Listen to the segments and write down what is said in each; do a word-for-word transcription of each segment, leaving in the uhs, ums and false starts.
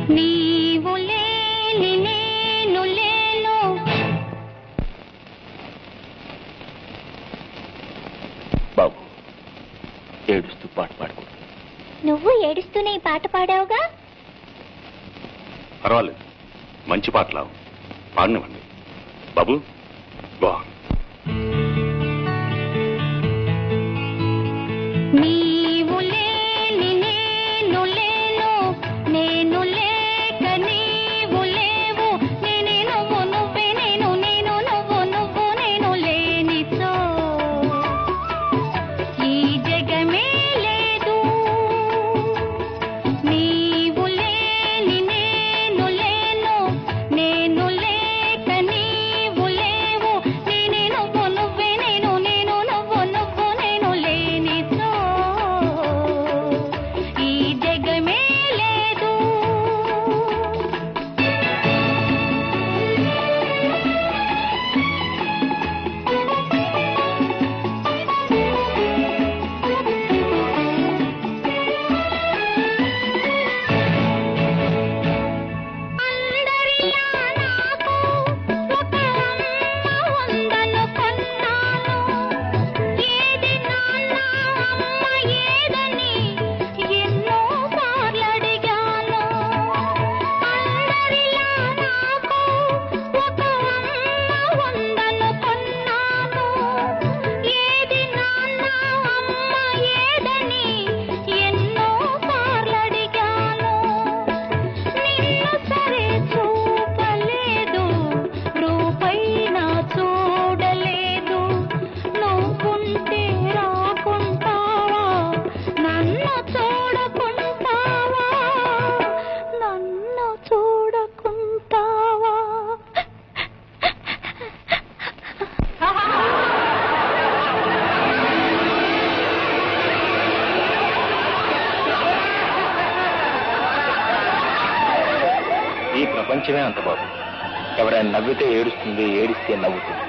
నీవు లేని నేను లేను. బాబు ఏడుస్తూ పాట పాడుకో. నువ్వు ఏడుస్తూనే ఈ పాట పాడావుగా. పర్వాలేదు, మంచి పాటలావు పాడినవ్వండి బాబు. బా నీవు లేని నేను లేను, నేను లేక నీవు లేవు. నేనే నువ్వు నువ్వే నేను, నేను నువ్వు నువ్వు నేను లేనిచో ఈ జగమే లేదు. నీవు లేని నేను లేను, నేను లేక నీవు లేవు. నేనే నువ్వు నువ్వే నేను, నేను నువ్వు నువ్వు నేను లేనిచో ఈ జగమే లేదు. అందరిలా నాకు ఒక అమ్మ ఉందనుకున్నాను. ఏది నాన్న అమ్మ ఏదని ఎన్నో సార్లు అడిగాను. అందరిలా నాకు ఒక అమ్మ ఉందనుకున్నాను. ఏది నాన్న అమ్మ ఏదని ఎన్నో సార్లు అడిగాను. నిన్ను సరే చూపలేదు, రూపైనా చూడలేదు. నువ్వుంటే రాకుంటావా, నన్ను చూడకుంటావా, నన్ను చూడకుంటావా. ఈ ప్రపంచమే అంత బాబు. ఎవరైనా నవ్వితే ఏడుస్తుంది, ఏడిస్తే నవ్వుతుంది.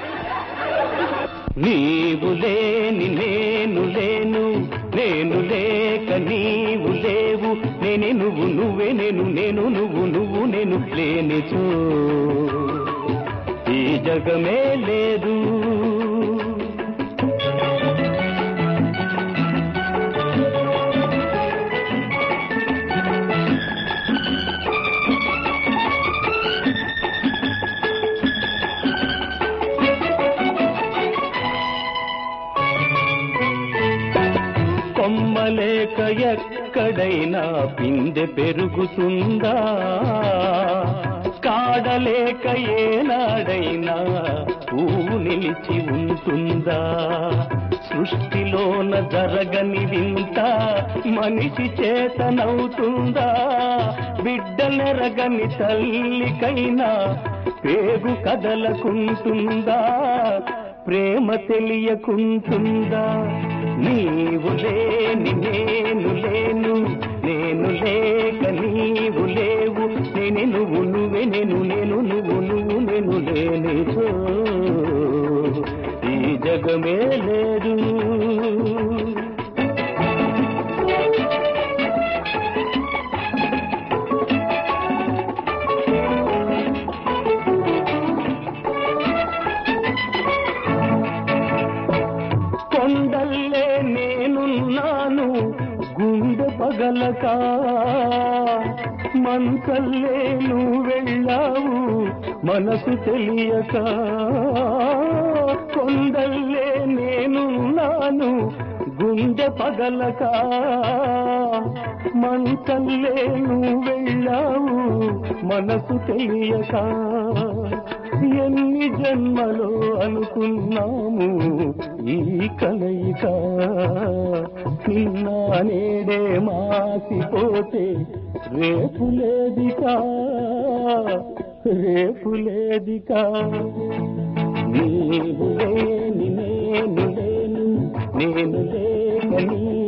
నీవు లేని నేను లేను, నేను లేక నీవు లేవు. నేనే నువ్వు నువ్వే నేను, నేను నువ్వు నువ్వు నేను లేనిచో ఈ జగమే లేదు. కొమ్మలేక ఎక్కడైనా పిందె పెరుగుతుందా, కాడలేక ఏనాడైనా పువ్వు నిలిచి ఉంటుందా. సృష్టిలోన జరగని వింత మనిషి చేతనవుతుందా. బిడ్డలెరగని తల్లికైనా పేగు కదలకుంటుందా, ప్రేమ తెలియకుంటుందా. నీవు లేని నేను లేను, నేను లేక నీవు లేవు. నేనే నువ్వు నువ్వే నేను, నేను నువ్వు నువ్వు నేను లేనిచో ఈ జగమే లేదు. కొండల్లే నేనున్నాను గుండె పగలక, మంచల్లే నువ్వు వెళ్ళావు మనసు తెలియక. కొండల్లే నేనున్నాను గుండె పగలక, మంచల్లే నువ్వు వెళ్ళావు మనసు తెలియక. ఎన్ని జన్మలో అనుకున్నాము ఈ కలయిక, నిన్న నేడే మాసిపోతే రేపు లేదికా, రేపు లేదికా. నీవు లేని నేను లేను, నేను లేక నీ